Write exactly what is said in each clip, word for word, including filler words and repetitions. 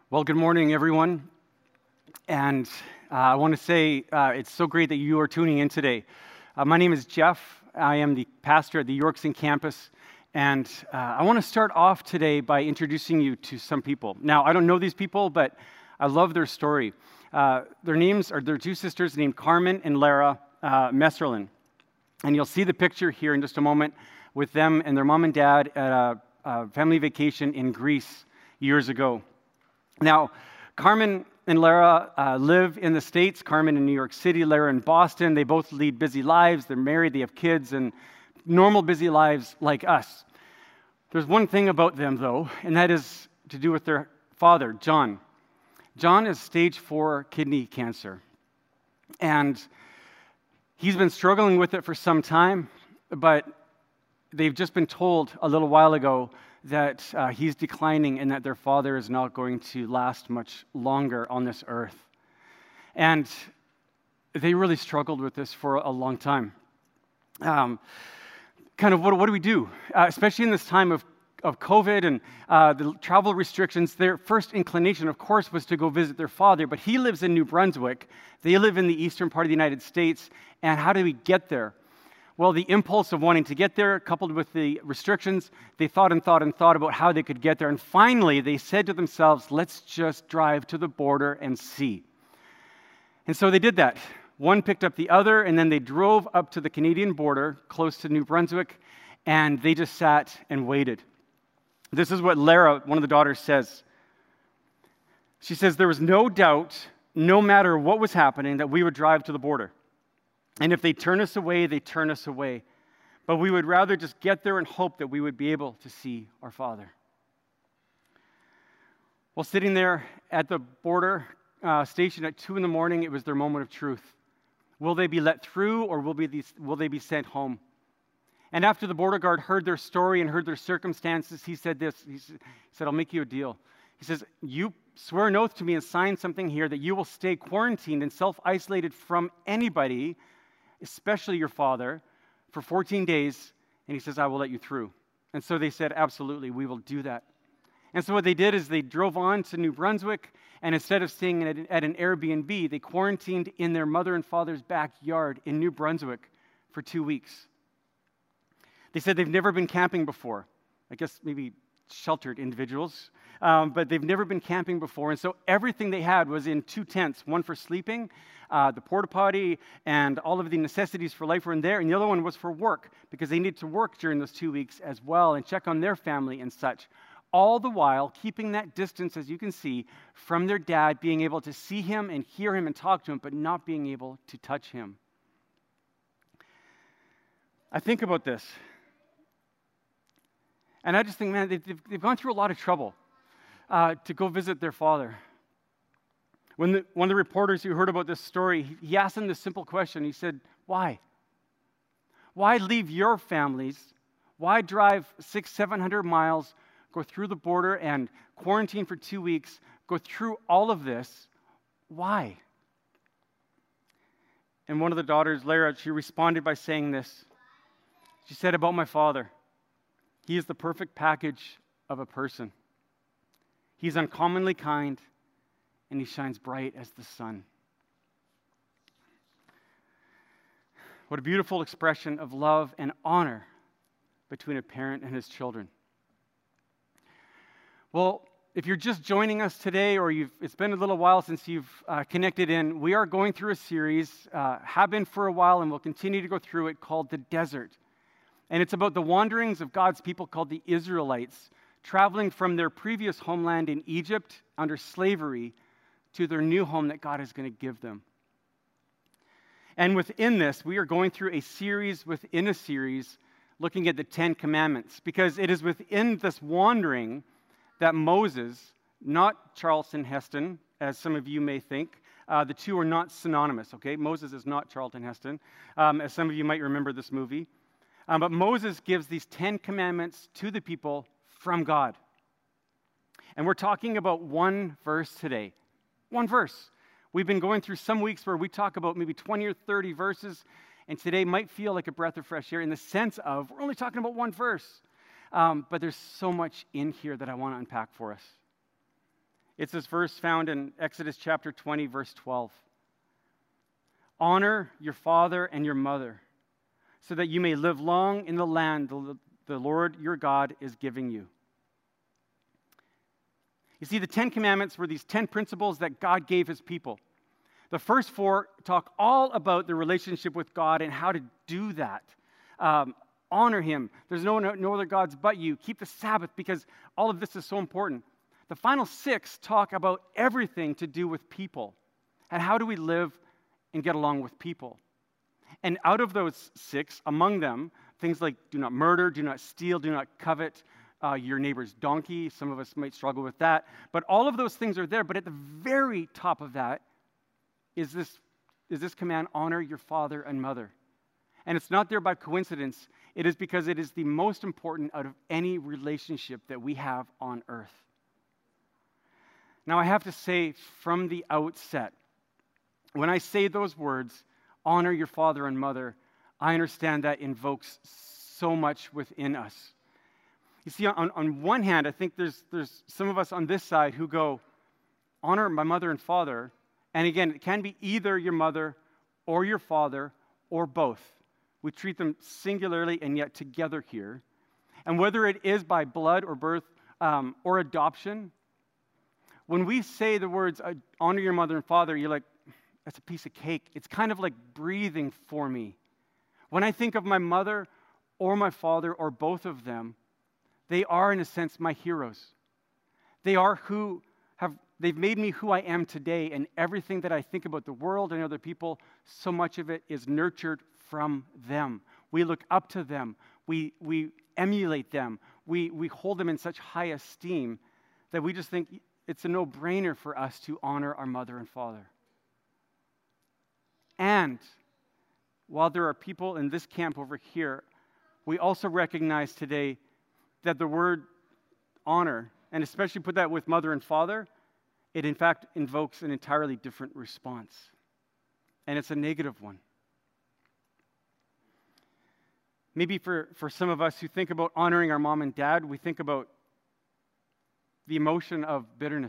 Well, good morning, everyone. And uh, I want to say uh, it's so great that you are tuning in today. Uh, my name is Jeff. I am the pastor at the Yorkson campus. And uh, I want to start off today by introducing you to some people. Now, I don't know these people, but I love their story. Uh, their names are their two sisters named Carmen and Lara uh, Messerlin. And you'll see the picture here in just a moment with them and their mom and dad at a, a family vacation in Greece years ago. Now, Carmen and Lara uh, live in the States, Carmen in New York City, Lara in Boston. They both lead busy lives. They're married, they have kids, and normal busy lives like us. There's one thing about them, though, and that is to do with their father, John. John is stage four kidney cancer, and he's been struggling with it for some time, but they've just been told a little while ago that uh, he's declining and that their father is not going to last much longer on this earth. And they really struggled with this for a long time. Um, kind of, what, what do we do? Uh, especially in this time of, of COVID and uh, the travel restrictions, their first inclination, of course, was to go visit their father, but he lives in New Brunswick. They live in the eastern part of the United States, and how do we get there? Well, the impulse of wanting to get there, coupled with the restrictions, they thought and thought and thought about how they could get there. And finally, they said to themselves, let's just drive to the border and see. And so they did that. One picked up the other, and then they drove up to the Canadian border, close to New Brunswick, and they just sat and waited. This is what Lara, one of the daughters, says. She says, there was no doubt, no matter what was happening, that we would drive to the border. And if they turn us away, they turn us away. But we would rather just get there and hope that we would be able to see our Father. Well, sitting there at the border uh, station at two in the morning, it was their moment of truth. Will they be let through, or will, be these, will they be sent home? And after the border guard heard their story and heard their circumstances, he said this. He said, I'll make you a deal. He says, you swear an oath to me and sign something here that you will stay quarantined and self-isolated from anybody, especially your father, for fourteen days, and he says, I will let you through. And so they said, absolutely, we will do that. And so what they did is they drove on to New Brunswick, and instead of staying at, at an Airbnb, they quarantined in their mother and father's backyard in New Brunswick for two weeks. They said they've never been camping before. I guess maybe sheltered individuals, um, but they've never been camping before, and so everything they had was in two tents, one for sleeping, uh, the porta potty, and all of the necessities for life were in there, and the other one was for work, because they needed to work during those two weeks as well, and check on their family and such, all the while keeping that distance, as you can see, from their dad, being able to see him and hear him and talk to him, but not being able to touch him. I think about this, and I just think, man, they've, they've gone through a lot of trouble uh, to go visit their father. When the, one of the reporters who heard about this story, he, he asked them this simple question. He said, why? Why leave your families? Why drive six, seven hundred miles, go through the border and quarantine for two weeks, go through all of this? Why? And one of the daughters, Lara, she responded by saying this. She said about my father, he is the perfect package of a person. He's uncommonly kind, and he shines bright as the sun. What a beautiful expression of love and honor between a parent and his children. Well, if you're just joining us today, or you've, it's been a little while since you've uh, connected in, we are going through a series, uh, have been for a while, and we'll continue to go through it, called The Desert. And it's about the wanderings of God's people called the Israelites, traveling from their previous homeland in Egypt under slavery to their new home that God is going to give them. And within this, we are going through a series within a series looking at the Ten Commandments, because it is within this wandering that Moses, not Charlton Heston, as some of you may think, uh, the two are not synonymous, okay? Moses is not Charlton Heston, um, as some of you might remember this movie. Um, but Moses gives these Ten Commandments to the people from God. And we're talking about one verse today. One verse. We've been going through some weeks where we talk about maybe twenty or thirty verses, and today might feel like a breath of fresh air in the sense of we're only talking about one verse. Um, but there's so much in here that I want to unpack for us. It's this verse found in Exodus chapter twenty, verse twelve. Honor your father and your mother, so that you may live long in the land the, the Lord your God is giving you. You see, the Ten Commandments were these ten principles that God gave his people. The first four talk all about the relationship with God and how to do that. Um, honor him. There's no, no other gods but you. Keep the Sabbath, because all of this is so important. The final six talk about everything to do with people and how do we live and get along with people. And out of those six, among them, things like do not murder, do not steal, do not covet uh, your neighbor's donkey. Some of us might struggle with that. But all of those things are there. But at the very top of that is this, is this command, honor your father and mother. And it's not there by coincidence. It is because it is the most important out of any relationship that we have on earth. Now, I have to say from the outset, when I say those words, honor your father and mother, I understand that invokes so much within us. You see, on, on one hand, I think there's, there's some of us on this side who go, honor my mother and father. And again, it can be either your mother or your father or both. We treat them singularly and yet together here. And whether it is by blood or birth um, or adoption, when we say the words, honor your mother and father, you're like, that's a piece of cake. It's kind of like breathing for me. When I think of my mother or my father or both of them, they are, in a sense, my heroes. They are who have, they've made me who I am today, and everything that I think about the world and other people, so much of it is nurtured from them. We look up to them. We, we emulate them. We, we hold them in such high esteem that we just think it's a no-brainer for us to honor our mother and father. And while there are people in this camp over here, we also recognize today that the word honor, and especially put that with mother and father, it in fact invokes an entirely different response. And it's a negative one. Maybe for, for some of us who think about honoring our mom and dad, we think about the emotion of bitterness.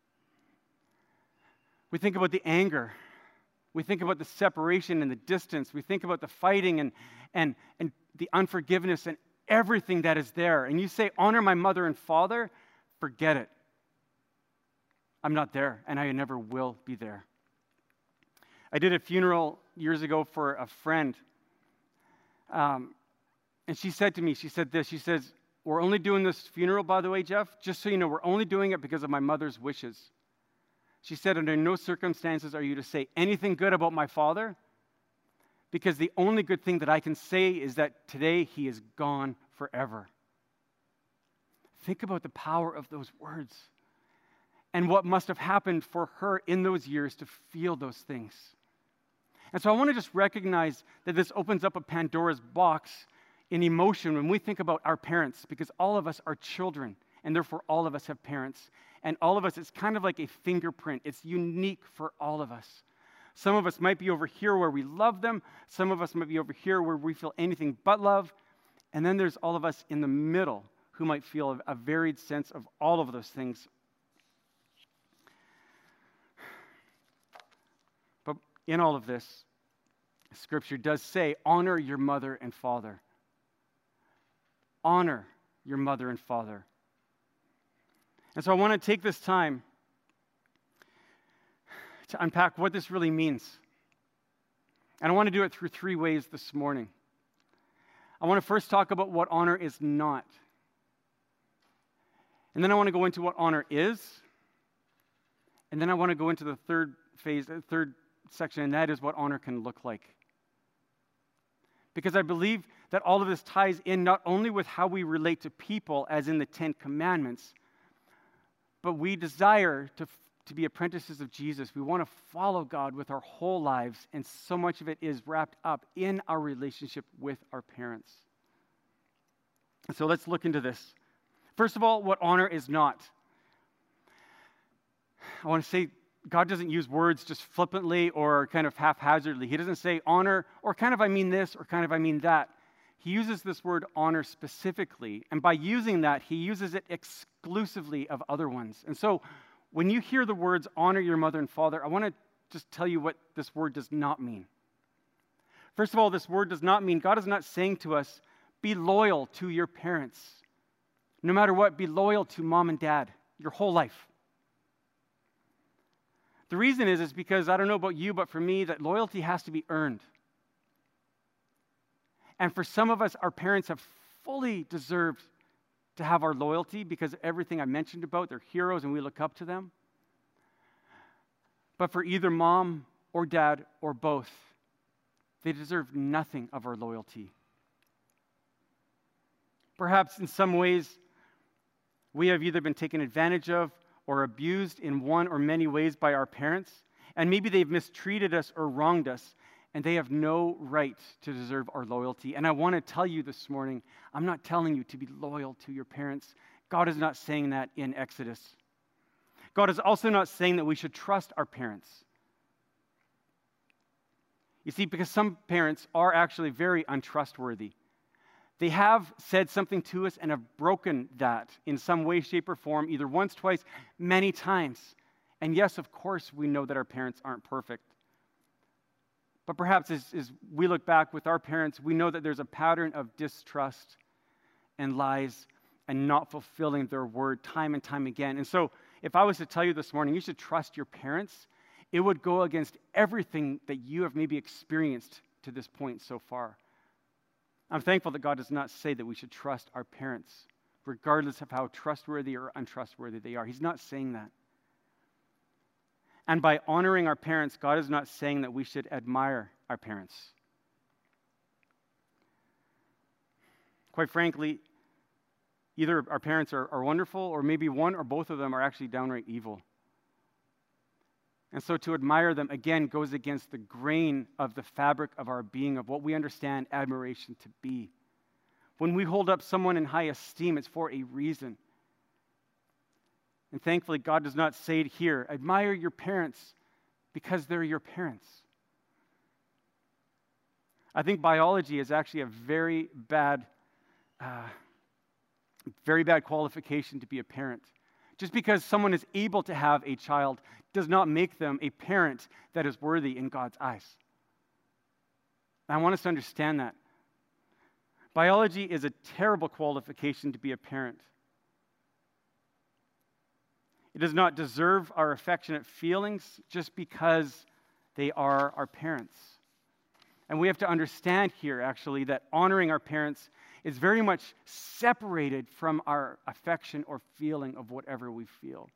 We think about the anger. We think about the separation and the distance. We think about the fighting and, and, and the unforgiveness and everything that is there. And you say, honor my mother and father, forget it. I'm not there, and I never will be there. I did a funeral years ago for a friend. Um, and she said to me, she said this, she says, we're only doing this funeral, by the way, Jeff, just so you know, we're only doing it because of my mother's wishes. She said, under no circumstances are you to say anything good about my father, because the only good thing that I can say is that today he is gone forever. Think about the power of those words and what must have happened for her in those years to feel those things. And so I want to just recognize that this opens up a Pandora's box in emotion when we think about our parents, because all of us are children, and therefore all of us have parents. And all of us, it's kind of like a fingerprint. It's unique for all of us. Some of us might be over here where we love them. Some of us might be over here where we feel anything but love. And then there's all of us in the middle who might feel a, a varied sense of all of those things. But in all of this, Scripture does say, honor your mother and father. Honor your mother and father. And so I want to take this time to unpack what this really means. And I want to do it through three ways this morning. I want to first talk about what honor is not. And then I want to go into what honor is. And then I want to go into the third phase, the third section, and that is what honor can look like. Because I believe that all of this ties in not only with how we relate to people, as in the Ten Commandments, but we desire to, to be apprentices of Jesus. We want to follow God with our whole lives, and so much of it is wrapped up in our relationship with our parents. So let's look into this. First of all, what honor is not. I want to say God doesn't use words just flippantly or kind of haphazardly. He doesn't say honor, or kind of I mean this, or kind of I mean that. He uses this word honor specifically, and by using that, he uses it exclusively of other ones. And so when you hear the words, honor your mother and father, I want to just tell you what this word does not mean. First of all, this word does not mean, God is not saying to us, be loyal to your parents. No matter what, be loyal to mom and dad your whole life. The reason is, is because, I don't know about you, but for me, that loyalty has to be earned. And for some of us, our parents have fully deserved to have our loyalty because of everything I mentioned about. They're heroes and we look up to them. But for either mom or dad or both, they deserve nothing of our loyalty. Perhaps in some ways, we have either been taken advantage of or abused in one or many ways by our parents, and maybe they've mistreated us or wronged us, and they have no right to deserve our loyalty. And I want to tell you this morning, I'm not telling you to be loyal to your parents. God is not saying that in Exodus. God is also not saying that we should trust our parents. You see, because some parents are actually very untrustworthy. They have said something to us and have broken that in some way, shape, or form, either once, twice, many times. And yes, of course, we know that our parents aren't perfect. But perhaps as, as we look back with our parents, we know that there's a pattern of distrust and lies and not fulfilling their word time and time again. And so if I was to tell you this morning, you should trust your parents, it would go against everything that you have maybe experienced to this point so far. I'm thankful that God does not say that we should trust our parents, regardless of how trustworthy or untrustworthy they are. He's not saying that. And by honoring our parents, God is not saying that we should admire our parents. Quite frankly, either our parents are, are wonderful, or maybe one or both of them are actually downright evil. And so to admire them, again, goes against the grain of the fabric of our being, of what we understand admiration to be. When we hold up someone in high esteem, it's for a reason. And thankfully, God does not say it here. Admire your parents because they're your parents. I think biology is actually a very bad, uh, very bad qualification to be a parent. Just because someone is able to have a child does not make them a parent that is worthy in God's eyes. And I want us to understand that. Biology is a terrible qualification to be a parent. It does not deserve our affectionate feelings just because they are our parents. And we have to understand here, actually, that honoring our parents is very much separated from our affection or feeling of whatever we feel.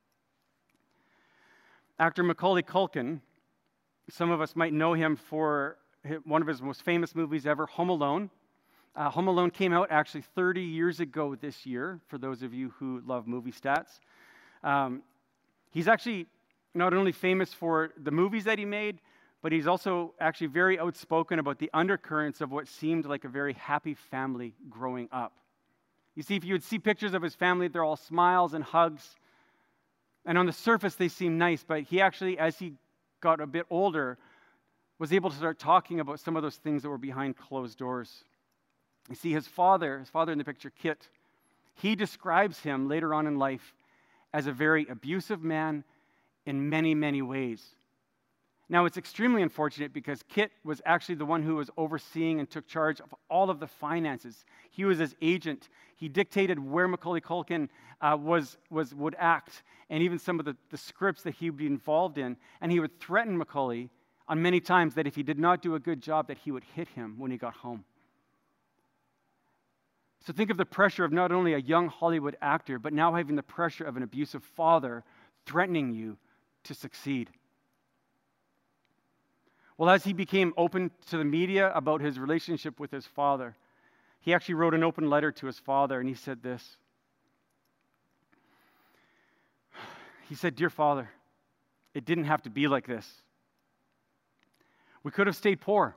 Actor Macaulay Culkin, some of us might know him for one of his most famous movies ever, Home Alone. Uh, Home Alone came out actually thirty years ago this year, for those of you who love movie stats. Um, he's actually not only famous for the movies that he made, but he's also actually very outspoken about the undercurrents of what seemed like a very happy family growing up. You see, if you would see pictures of his family, they're all smiles and hugs. And on the surface, they seem nice, but he actually, as he got a bit older, was able to start talking about some of those things that were behind closed doors. You see, his father, his father in the picture, Kit, he describes him later on in life as a very abusive man in many, many ways. Now, it's extremely unfortunate because Kit was actually the one who was overseeing and took charge of all of the finances. He was his agent. He dictated where Macaulay Culkin uh, was, was, would act, and even some of the, the scripts that he would be involved in. And he would threaten Macaulay on many times that if he did not do a good job, that he would hit him when he got home. So think of the pressure of not only a young Hollywood actor, but now having the pressure of an abusive father threatening you to succeed. Well, as he became open to the media about his relationship with his father, he actually wrote an open letter to his father, and he said this. He said, "Dear Father, it didn't have to be like this. We could have stayed poor.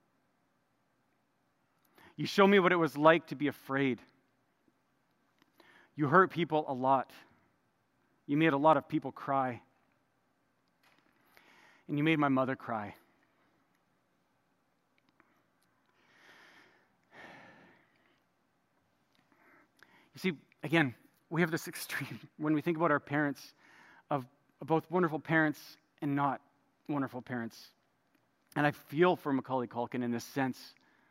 You showed me what it was like to be afraid. You hurt people a lot. You made a lot of people cry. And you made my mother cry. You see, again, we have this extreme, when we think about our parents, of both wonderful parents and not wonderful parents. And I feel for Macaulay Culkin in this sense.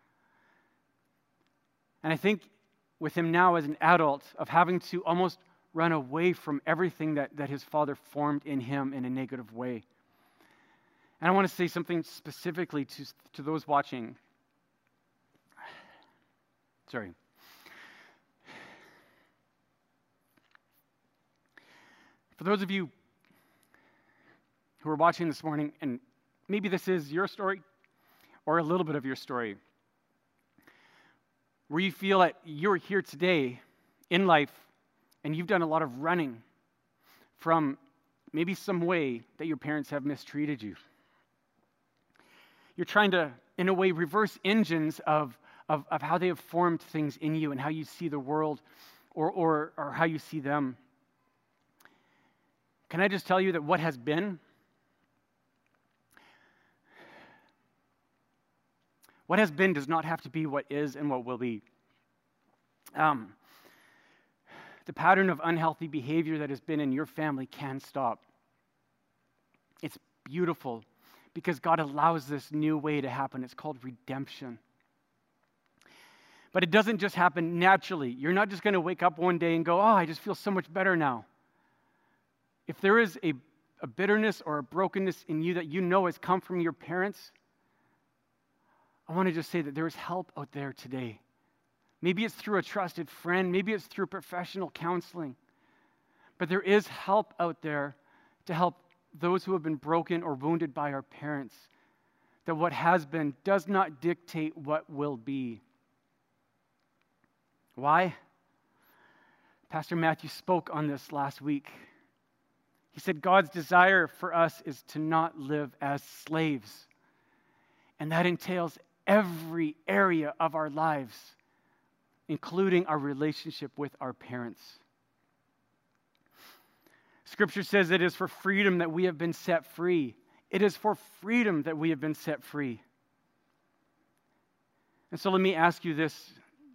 And I think with him now as an adult, of having to almost run away from everything that, that his father formed in him in a negative way. And I want to say something specifically to, to those watching. Sorry. For those of you who are watching this morning, and maybe this is your story or a little bit of your story, where you feel that you're here today in life and you've done a lot of running from maybe some way that your parents have mistreated you. You're trying to, in a way, reverse engines of, of, of how they have formed things in you and how you see the world or, or, or how you see them. Can I just tell you that what has been, what has been does not have to be what is and what will be. Um, the pattern of unhealthy behavior that has been in your family can stop. It's beautiful because God allows this new way to happen. It's called redemption. But it doesn't just happen naturally. You're not just going to wake up one day and go, oh, I just feel so much better now. If there is a, a bitterness or a brokenness in you that you know has come from your parents, I want to just say that there is help out there today. Maybe it's through a trusted friend. Maybe it's through professional counseling. But there is help out there to help those who have been broken or wounded by our parents. That what has been does not dictate what will be. Why? Pastor Matthew spoke on this last week. He said God's desire for us is to not live as slaves. And that entails every area of our lives, including our relationship with our parents. Scripture says it is for freedom that we have been set free. It is for freedom that we have been set free. And so let me ask you this.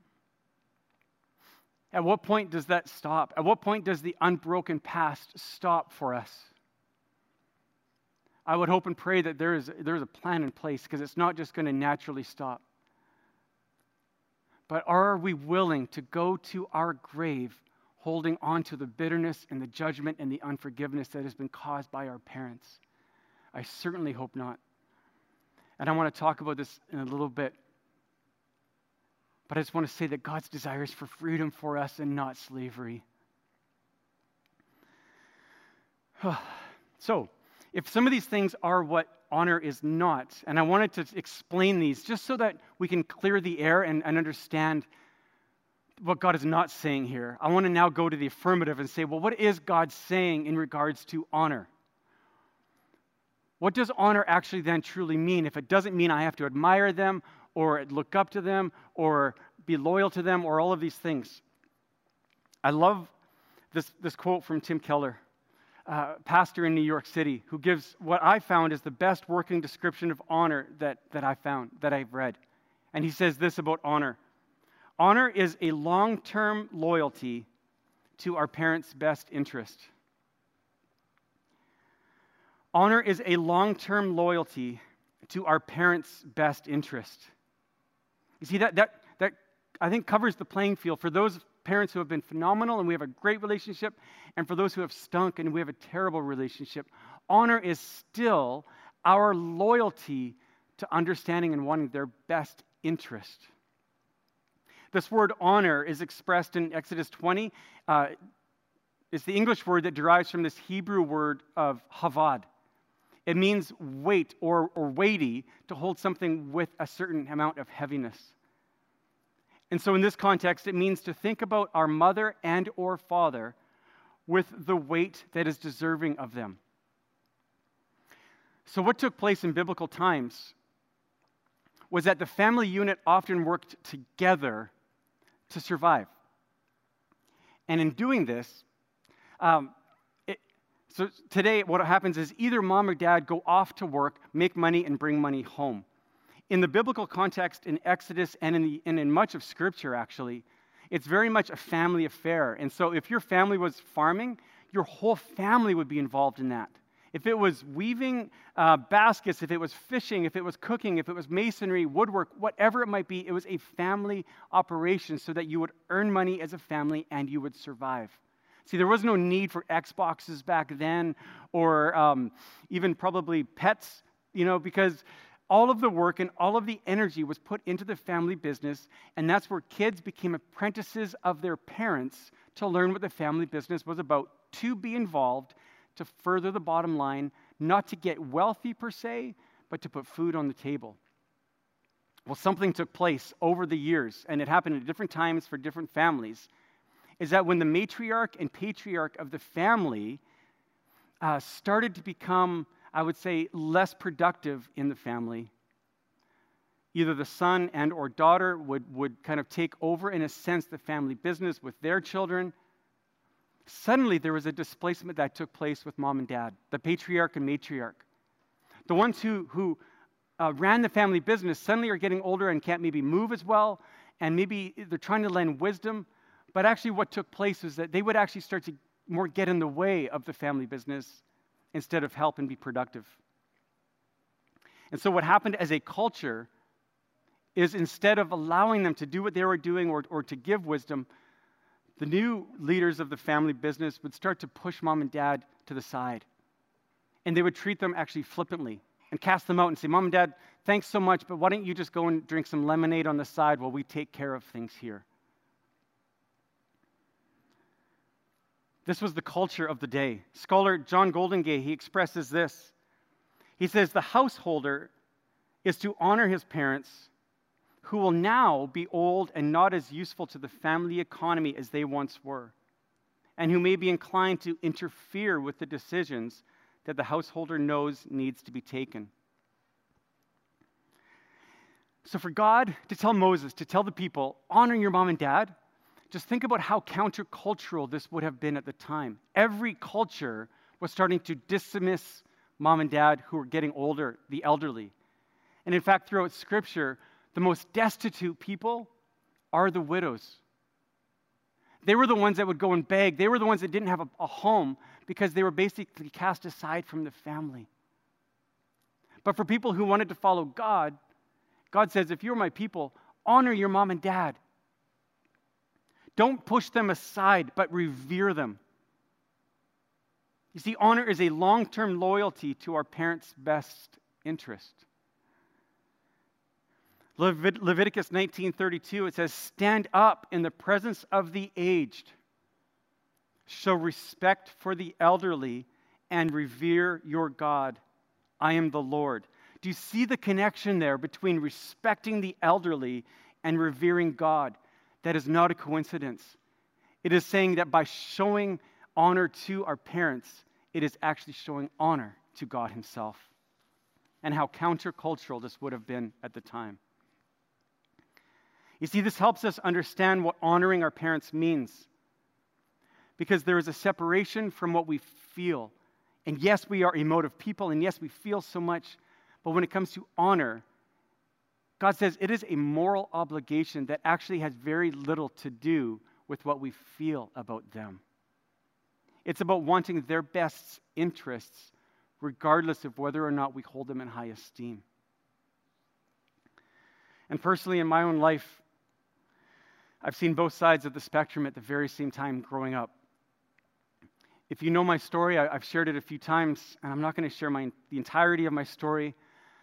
At what point does that stop? At what point does the unbroken past stop for us? I would hope and pray that there is, there is a plan in place, because it's not just going to naturally stop. But are we willing to go to our grave holding on to the bitterness and the judgment and the unforgiveness that has been caused by our parents? I certainly hope not. And I want to talk about this in a little bit. But I just want to say that God's desire is for freedom for us and not slavery. So, if some of these things are what honor is not, and I wanted to explain these just so that we can clear the air and, and understand what God is not saying here, I want to now go to the affirmative and say, well, what is God saying in regards to honor? What does honor actually then truly mean if it doesn't mean I have to admire them or look up to them or be loyal to them or all of these things? I love this, this quote from Tim Keller, Uh, pastor in New York City, who gives what I found is the best working description of honor that, that I found, that I've read. And he says this about honor. Honor is a long-term loyalty to our parents' best interest. Honor is a long-term loyalty to our parents' best interest. You see, that, that, that I think covers the playing field for those parents who have been phenomenal and we have a great relationship, and for those who have stunk and we have a terrible relationship. Honor is still our loyalty to understanding and wanting their best interest. This word honor is expressed in Exodus twenty. Uh, it's the English word that derives from this Hebrew word of havad. It means weight or, or weighty, to hold something with a certain amount of heaviness. And so in this context, it means to think about our mother and or father with the weight that is deserving of them. So what took place in biblical times was that the family unit often worked together to survive. And in doing this, um, it, so today what happens is either mom or dad go off to work, make money, and bring money home. In the biblical context, in Exodus and in, the, and in much of Scripture, actually, it's very much a family affair. And so if your family was farming, your whole family would be involved in that. If it was weaving uh, baskets, if it was fishing, if it was cooking, if it was masonry, woodwork, whatever it might be, it was a family operation so that you would earn money as a family and you would survive. See, there was no need for Xboxes back then or um, even probably pets, you know, because all of the work and all of the energy was put into the family business, and that's where kids became apprentices of their parents to learn what the family business was about, to be involved, to further the bottom line, not to get wealthy per se, but to put food on the table. Well, something took place over the years, and it happened at different times for different families, is that when the matriarch and patriarch of the family uh, started to become, I would say, less productive in the family, either the son and or daughter would, would kind of take over, in a sense, the family business with their children. Suddenly, there was a displacement that took place with mom and dad, the patriarch and matriarch. The ones who, who uh, ran the family business suddenly are getting older and can't maybe move as well, and maybe they're trying to lend wisdom. But actually what took place was that they would actually start to more get in the way of the family business instead of help and be productive. And so what happened as a culture is, instead of allowing them to do what they were doing or, or to give wisdom, the new leaders of the family business would start to push mom and dad to the side. And they would treat them actually flippantly and cast them out and say, Mom and Dad, thanks so much, but why don't you just go and drink some lemonade on the side while we take care of things here? This was the culture of the day. Scholar John Goldingay, he expresses this. He says, the householder is to honor his parents, who will now be old and not as useful to the family economy as they once were, and who may be inclined to interfere with the decisions that the householder knows needs to be taken. So for God to tell Moses, to tell the people, honor your mom and dad, just think about how countercultural this would have been at the time. Every culture was starting to dismiss mom and dad who were getting older, the elderly. And in fact, throughout Scripture, the most destitute people are the widows. They were the ones that would go and beg. They were the ones that didn't have a, a home because they were basically cast aside from the family. But for people who wanted to follow God, God says, if you're my people, honor your mom and dad. Don't push them aside, but revere them. You see, honor is a long-term loyalty to our parents' best interest. Levit- Leviticus nineteen thirty-two, it says, stand up in the presence of the aged, show respect for the elderly, and revere your God. I am the Lord. Do you see the connection there between respecting the elderly and revering God? That is not a coincidence. It is saying that by showing honor to our parents, it is actually showing honor to God himself. And how countercultural this would have been at the time. You see, this helps us understand what honoring our parents means. Because there is a separation from what we feel. And yes, we are emotive people, and yes, we feel so much. But when it comes to honor, God says it is a moral obligation that actually has very little to do with what we feel about them. It's about wanting their best interests, regardless of whether or not we hold them in high esteem. And personally, in my own life, I've seen both sides of the spectrum at the very same time growing up. If you know my story, I, I've shared it a few times, and I'm not going to share my, the entirety of my story.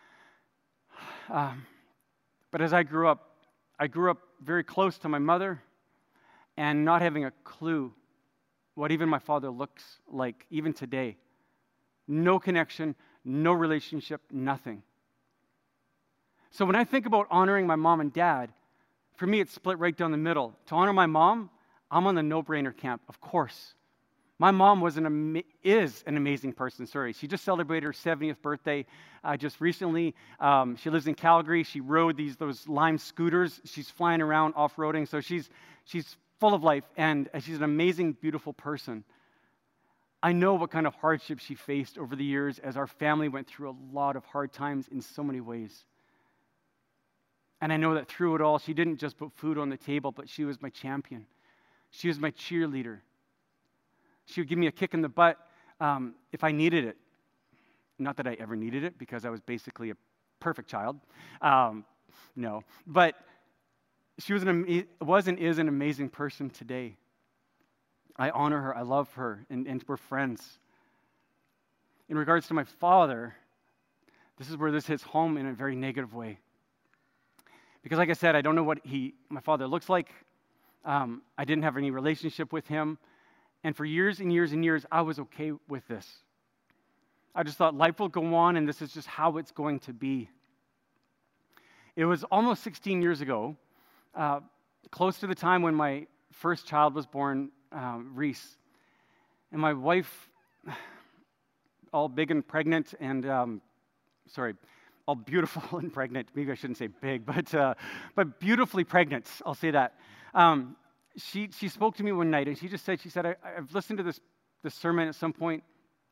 Um, But as I grew up, I grew up very close to my mother and not having a clue what even my father looks like, even today. No connection, no relationship, nothing. So when I think about honoring my mom and dad, for me it's split right down the middle. To honor my mom, I'm on the no-brainer camp, of course. My mom was an ama- is an amazing person. Sorry, she just celebrated her seventieth birthday uh, just recently. Um, she lives in Calgary. She rode these those Lime scooters. She's flying around off-roading, so she's she's full of life, and she's an amazing, beautiful person. I know what kind of hardship she faced over the years as our family went through a lot of hard times in so many ways. And I know that through it all, she didn't just put food on the table, but she was my champion. She was my cheerleader. She would give me a kick in the butt um, if I needed it. Not that I ever needed it, because I was basically a perfect child. Um, no. But she was, an, was and is an amazing person today. I honor her. I love her. And, and we're friends. In regards to my father, this is where this hits home in a very negative way. Because like I said, I don't know what he, my father looks like. Um, I didn't have any relationship with him. And for years and years and years, I was okay with this. I just thought life will go on, and this is just how it's going to be. It was almost sixteen years ago, uh, close to the time when my first child was born, um, Reese. And my wife, all big and pregnant, and, um, sorry, all beautiful and pregnant. Maybe I shouldn't say big, but uh, but beautifully pregnant, I'll say that. Um, she she spoke to me one night, and she just said, she said, I, I've listened to this, this sermon at some point,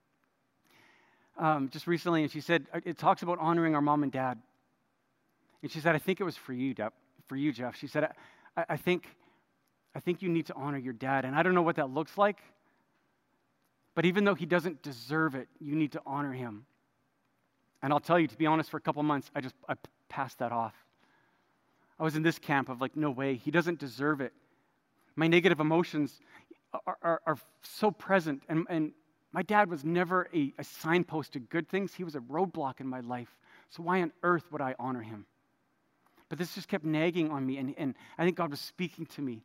Um, just recently, and she said, it talks about honoring our mom and dad. And she said, I think it was for you, Jeff. For you, Jeff. She said, I, I think, I think you need to honor your dad. And I don't know what that looks like, but even though he doesn't deserve it, you need to honor him. And I'll tell you, to be honest, for a couple months, I just I passed that off. I was in this camp of like, no way, he doesn't deserve it. My negative emotions are, are, are so present, and, and my dad was never a, a signpost to good things. He was a roadblock in my life. So why on earth would I honor him? But this just kept nagging on me, and, and I think God was speaking to me.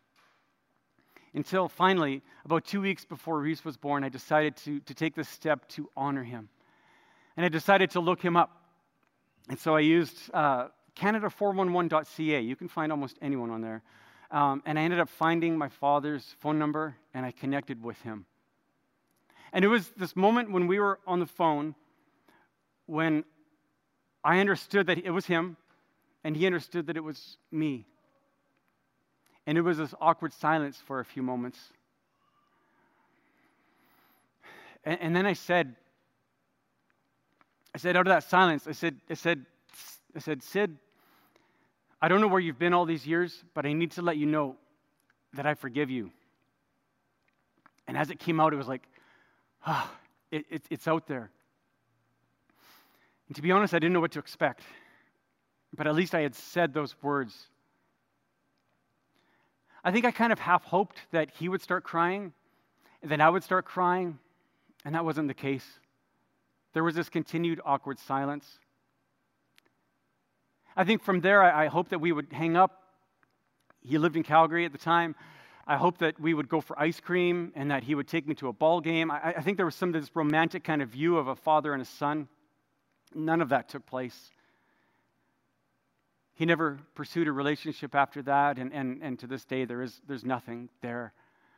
Until finally, about two weeks before Reese was born, I decided to, to take this step to honor him. And I decided to look him up. And so I used uh, Canada four one one dot c a. You can find almost anyone on there. Um, and I ended up finding my father's phone number, and I connected with him. And it was this moment when we were on the phone when I understood that it was him, and he understood that it was me. And it was this awkward silence for a few moments. And, and then I said, I said out of that silence, I said, I said, I said, Sid, I don't know where you've been all these years, but I need to let you know that I forgive you. And as it came out, it was like, ah, it, it, it's out there. And to be honest, I didn't know what to expect. But at least I had said those words. I think I kind of half hoped that he would start crying, and then I would start crying, and that wasn't the case. There was this continued awkward silence. I think from there, I, I hoped that we would hang up. He lived in Calgary at the time. I hoped that we would go for ice cream and that he would take me to a ball game. I, I think there was some of this romantic kind of view of a father and a son. None of that took place. He never pursued a relationship after that, and, and, and to this day, there is there's nothing there.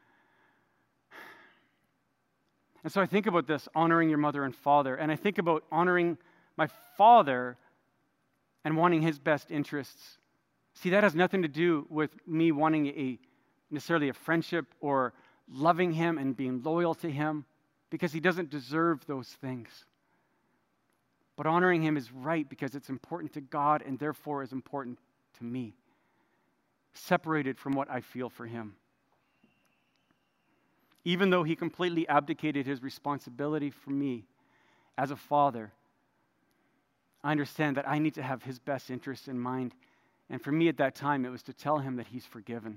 And so I think about this, honoring your mother and father, and I think about honoring my father and wanting his best interests. See, that has nothing to do with me wanting a necessarily a friendship or loving him and being loyal to him, because he doesn't deserve those things. But honoring him is right because it's important to God and therefore is important to me, separated from what I feel for him. Even though he completely abdicated his responsibility for me as a father, I understand that I need to have his best interests in mind. And for me at that time, it was to tell him that he's forgiven.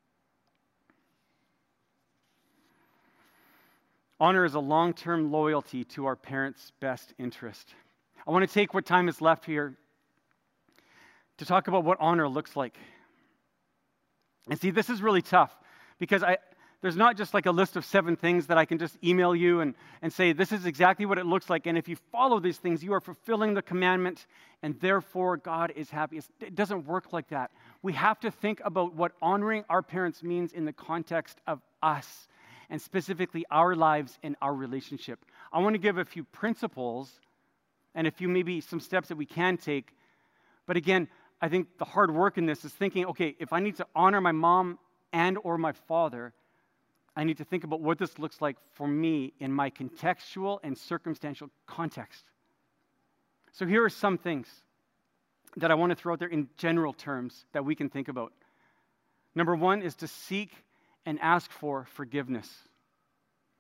Honor is a long-term loyalty to our parents' best interest. I want to take what time is left here to talk about what honor looks like. And see, this is really tough because I, there's not just like a list of seven things that I can just email you and, and say, this is exactly what it looks like. And if you follow these things, you are fulfilling the commandment, and therefore God is happy. It's, it doesn't work like that. We have to think about what honoring our parents means in the context of us, and specifically our lives and our relationship. I want to give a few principles and a few maybe some steps that we can take. But again, I think the hard work in this is thinking, okay, if I need to honor my mom and or my father, I need to think about what this looks like for me in my contextual and circumstantial context. So here are some things that I want to throw out there in general terms that we can think about. Number one is to seek and ask for forgiveness.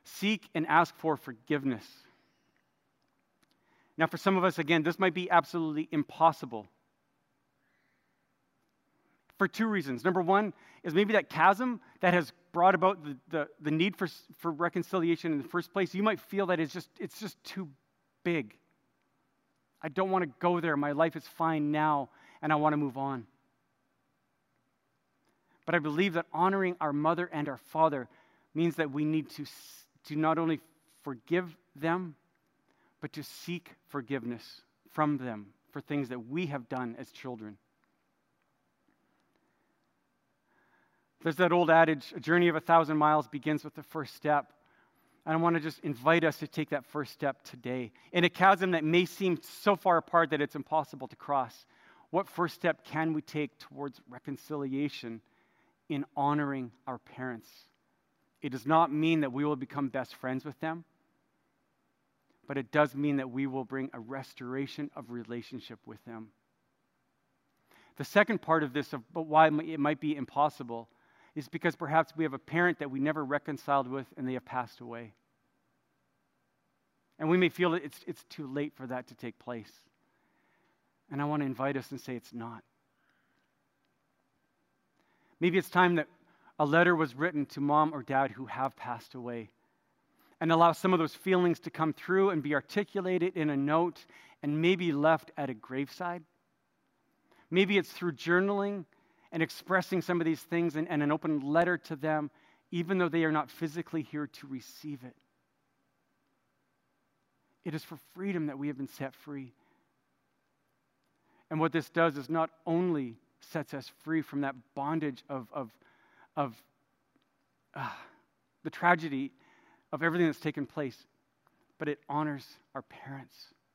Seek and ask for forgiveness. Now, for some of us, again, this might be absolutely impossible. For two reasons. Number one is maybe that chasm that has brought about the, the, the need for, for reconciliation in the first place. You might feel that it's just, it's just too big. I don't want to go there. My life is fine now, and I want to move on. But I believe that honoring our mother and our father means that we need to, to not only forgive them, but to seek forgiveness from them for things that we have done as children. There's that old adage, a journey of a thousand miles begins with the first step. And I want to just invite us to take that first step today. In a chasm that may seem so far apart that it's impossible to cross, what first step can we take towards reconciliation in honoring our parents? It does not mean that we will become best friends with them, but it does mean that we will bring a restoration of relationship with them. The second part of this, of why it might be impossible, is because perhaps we have a parent that we never reconciled with and they have passed away. And we may feel that it's, it's too late for that to take place. And I want to invite us and say it's not. Maybe it's time that a letter was written to mom or dad who have passed away, and allow some of those feelings to come through and be articulated in a note and maybe left at a graveside. Maybe it's through journaling and expressing some of these things and, and an open letter to them, even though they are not physically here to receive it. It is for freedom that we have been set free. And what this does is not only sets us free from that bondage of, of, of uh, the tragedy of everything that's taken place, but it honors our parents.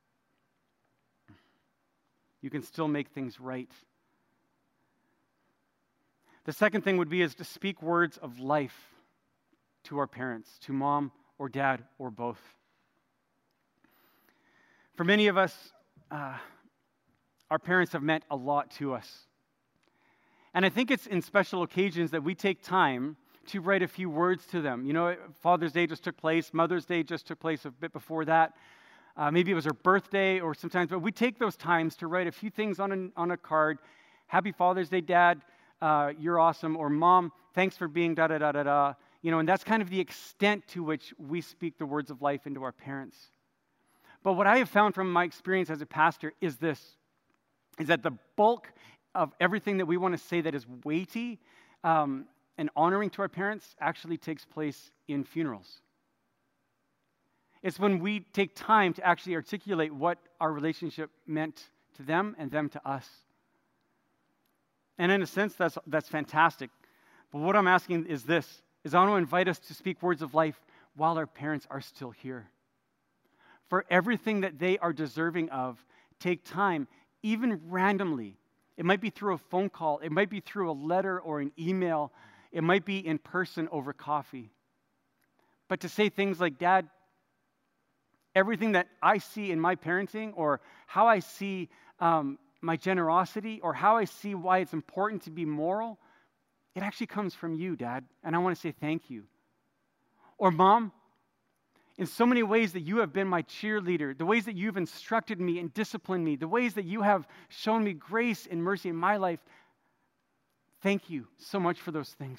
You can still make things right. The second thing would be is to speak words of life to our parents, to mom or dad or both. For many of us, uh, our parents have meant a lot to us. And I think it's in special occasions that we take time to write a few words to them. You know, Father's Day just took place. Mother's Day just took place a bit before that. Uh, maybe it was her birthday or sometimes, but we take those times to write a few things on a, on a card. Happy Father's Day, Dad. Uh, you're awesome. Or Mom, thanks for being da da da da da. You know, and that's kind of the extent to which we speak the words of life into our parents. But what I have found from my experience as a pastor is this, is that the bulk of everything that we want to say that is weighty um, and honoring to our parents actually takes place in funerals. It's when we take time to actually articulate what our relationship meant to them and them to us. And in a sense, that's, that's fantastic. But what I'm asking is this, is I want to invite us to speak words of life while our parents are still here. For everything that they are deserving of, take time, even randomly. It might be through a phone call. It might be through a letter or an email. It might be in person over coffee. But to say things like, Dad, everything that I see in my parenting, or how I see um, my generosity, or how I see why it's important to be moral, it actually comes from you, Dad, and I want to say thank you. Or Mom, in so many ways that you have been my cheerleader, the ways that you've instructed me and disciplined me, the ways that you have shown me grace and mercy in my life, thank you so much for those things.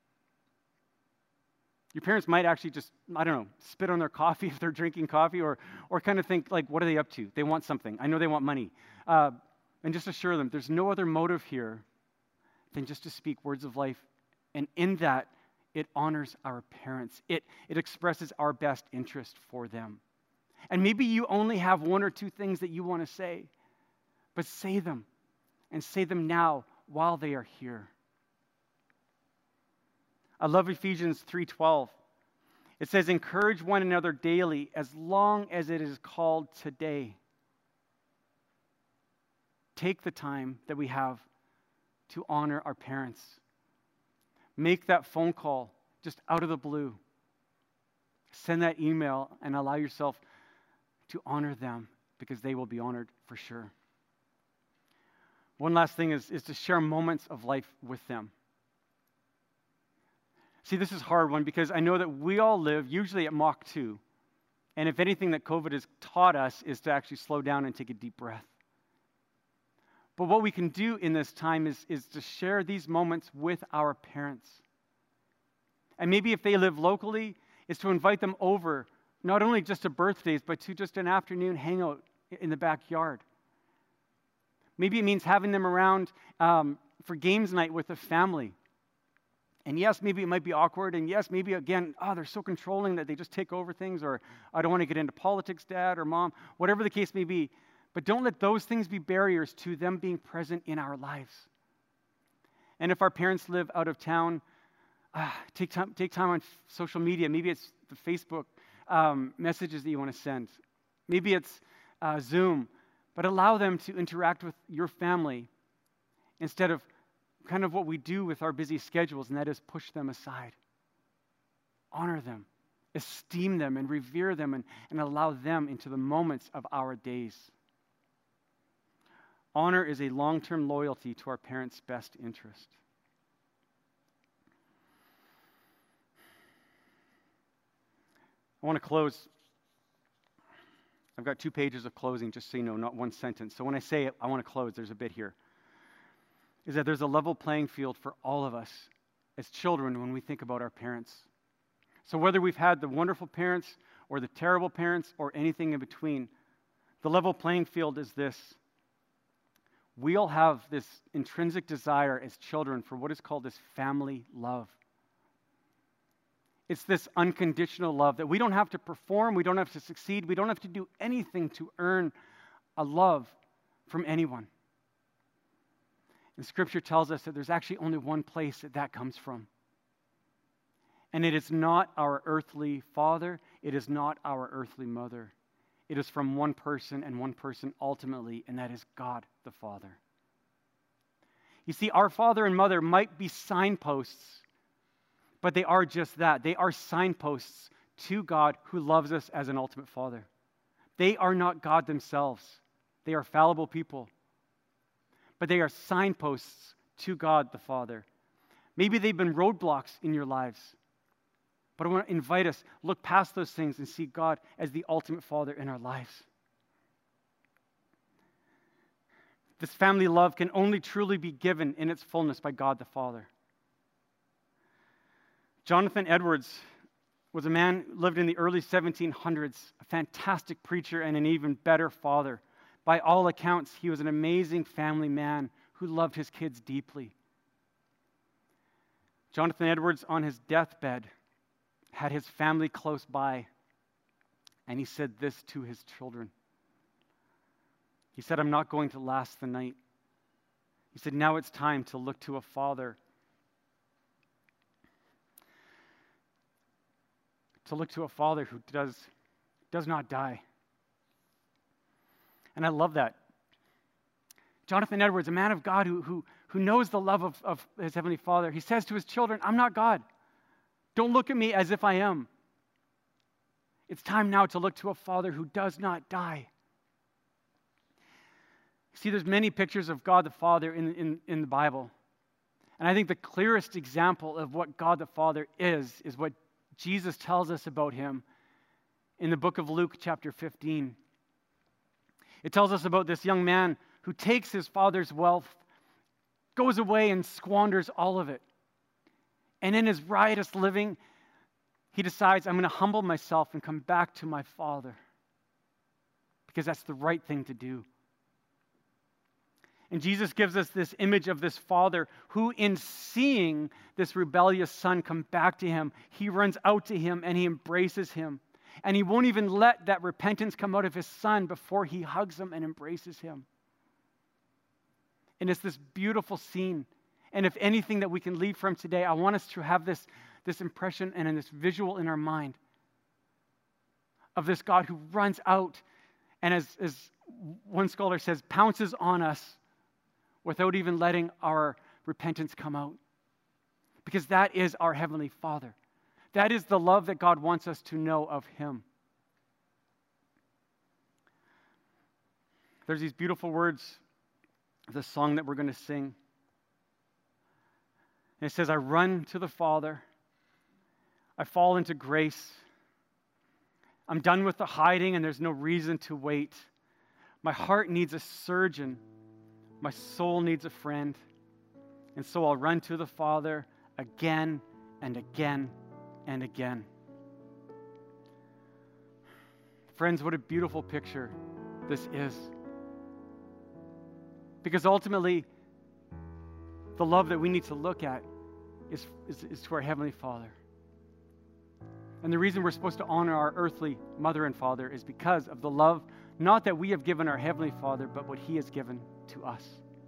Your parents might actually just, I don't know, spit on their coffee if they're drinking coffee, or or kind of think, like, what are they up to? They want something. I know they want money. Uh, and just assure them there's no other motive here than just to speak words of life. And in that, it honors our parents. It, it expresses our best interest for them. And maybe you only have one or two things that you want to say, but say them, and say them now while they are here. I love Ephesians three twelve. It says, encourage one another daily as long as it is called today. Take the time that we have to honor our parents. Make that phone call just out of the blue. Send that email and allow yourself to honor them, because they will be honored for sure. One last thing is, is to share moments of life with them. See, this is a hard one because I know that we all live usually at Mach two. And if anything that COVID has taught us is to actually slow down and take a deep breath. But what we can do in this time is, is to share these moments with our parents. And maybe if they live locally, is to invite them over, not only just to birthdays, but to just an afternoon hangout in the backyard. Maybe it means having them around um, for games night with the family. And yes, maybe it might be awkward. And yes, maybe again, oh, they're so controlling that they just take over things. Or I don't want to get into politics, Dad or Mom, whatever the case may be. But don't let those things be barriers to them being present in our lives. And if our parents live out of town, uh, take time, take time on f- social media. Maybe it's the Facebook um, messages that you want to send. Maybe it's uh, Zoom. But allow them to interact with your family instead of kind of what we do with our busy schedules, and that is push them aside. Honor them, esteem them, and revere them, and, and allow them into the moments of our days. Honor is a long-term loyalty to our parents' best interest. I want to close. I've got two pages of closing, just so you know, not one sentence. So when I say it, I want to close, there's a bit here. Is that there's a level playing field for all of us as children when we think about our parents. So whether we've had the wonderful parents or the terrible parents or anything in between, the level playing field is this. We all have this intrinsic desire as children for what is called this family love. It's this unconditional love that we don't have to perform, we don't have to succeed, we don't have to do anything to earn a love from anyone. And Scripture tells us that there's actually only one place that that comes from. And it is not our earthly father, it is not our earthly mother. It is from one person and one person ultimately, and that is God the Father. You see, our father and mother might be signposts, but they are just that. They are signposts to God who loves us as an ultimate Father. They are not God themselves. They are fallible people. But they are signposts to God the Father. Maybe they've been roadblocks in your lives. But I want to invite us, look past those things and see God as the ultimate Father in our lives. This family love can only truly be given in its fullness by God the Father. Jonathan Edwards was a man who lived in the early seventeen hundreds, a fantastic preacher and an even better father. By all accounts, he was an amazing family man who loved his kids deeply. Jonathan Edwards, on his deathbed, had his family close by, and he said this to his children. He said, "I'm not going to last the night." He said, "Now it's time to look to a father to look to a father who does, does not die." And I love that. Jonathan Edwards, a man of God who, who, who knows the love of, of his Heavenly Father, he says to his children, "I'm not God. Don't look at me as if I am. It's time now to look to a Father who does not die." See, there's many pictures of God the Father in, in, in the Bible. And I think the clearest example of what God the Father is, is what Jesus tells us about him in the book of Luke chapter fifteen. It tells us about this young man who takes his father's wealth, goes away and squanders all of it. And in his riotous living, he decides, "I'm going to humble myself and come back to my father," because that's the right thing to do. And Jesus gives us this image of this father who, in seeing this rebellious son come back to him, he runs out to him and he embraces him. And he won't even let that repentance come out of his son before he hugs him and embraces him. And it's this beautiful scene. And if anything that we can leave from today, I want us to have this, this impression and this visual in our mind of this God who runs out and, as, as one scholar says, pounces on us without even letting our repentance come out. Because that is our Heavenly Father. That is the love that God wants us to know of Him. There's these beautiful words of the song that we're going to sing. And it says, "I run to the Father, I fall into grace. I'm done with the hiding and there's no reason to wait. My heart needs a surgeon. My soul needs a friend. And so I'll run to the Father again and again and again. Friends, what a beautiful picture this is. Because ultimately, the love that we need to look at is, is, is to our Heavenly Father. And the reason we're supposed to honor our earthly mother and father is because of the love, not that we have given our Heavenly Father, but what He has given to us.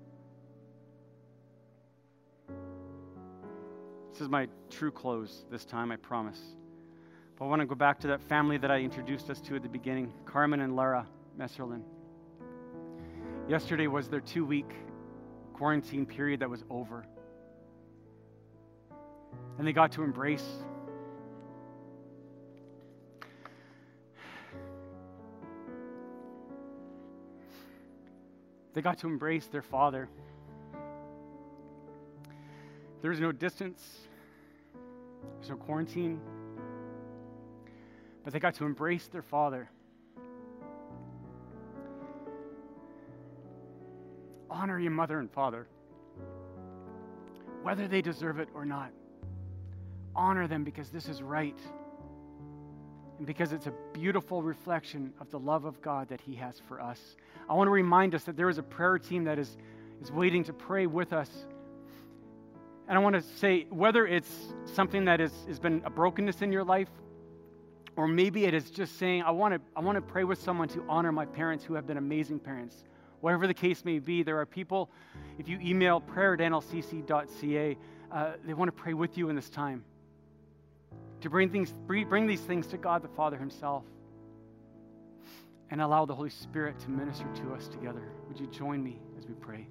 This is my true close this time, I promise. But I want to go back to that family that I introduced us to at the beginning, Carmen and Lara Messerlin. Yesterday was their two-week quarantine period that was over. And they got to embrace They got to embrace their father. There's no distance. There's no quarantine. But they got to embrace their father. Honor your mother and father, whether they deserve it or not. Honor them because this is right. And because it's a beautiful reflection of the love of God that He has for us. I want to remind us that there is a prayer team that is, is waiting to pray with us. And I want to say, whether it's something that is, has been a brokenness in your life, or maybe it is just saying, I want to, I want to pray with someone to honor my parents who have been amazing parents. Whatever the case may be, there are people, if you email prayer at n l c c dot c a, uh, they want to pray with you in this time. To bring things, bring these things to God the Father Himself. And allow the Holy Spirit to minister to us together. Would you join me as we pray?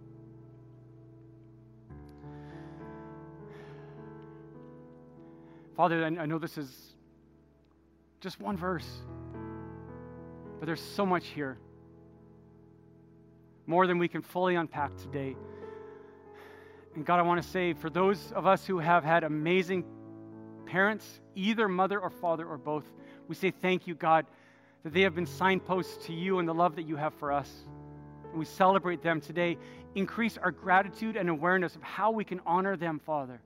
Father, I know this is just one verse, but there's so much here. More than we can fully unpack today. And God, I want to say, for those of us who have had amazing parents, either mother or father or both, we say thank you, God, that they have been signposts to you and the love that you have for us. And we celebrate them today. Increase our gratitude and awareness of how we can honor them, Father.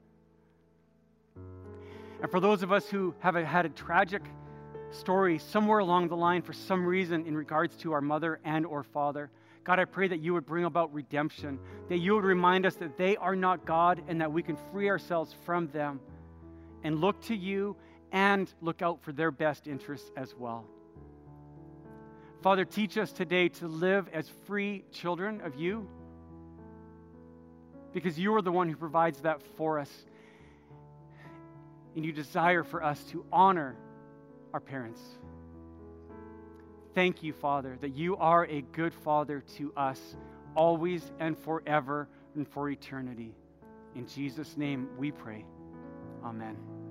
And for those of us who have a, had a tragic story somewhere along the line for some reason in regards to our mother and or father, God, I pray that you would bring about redemption, that you would remind us that they are not God and that we can free ourselves from them and look to you and look out for their best interests as well. Father, teach us today to live as free children of you, because you are the one who provides that for us. And you desire for us to honor our parents. Thank you, Father, that you are a good Father to us, always and forever and for eternity. In Jesus' name we pray. Amen.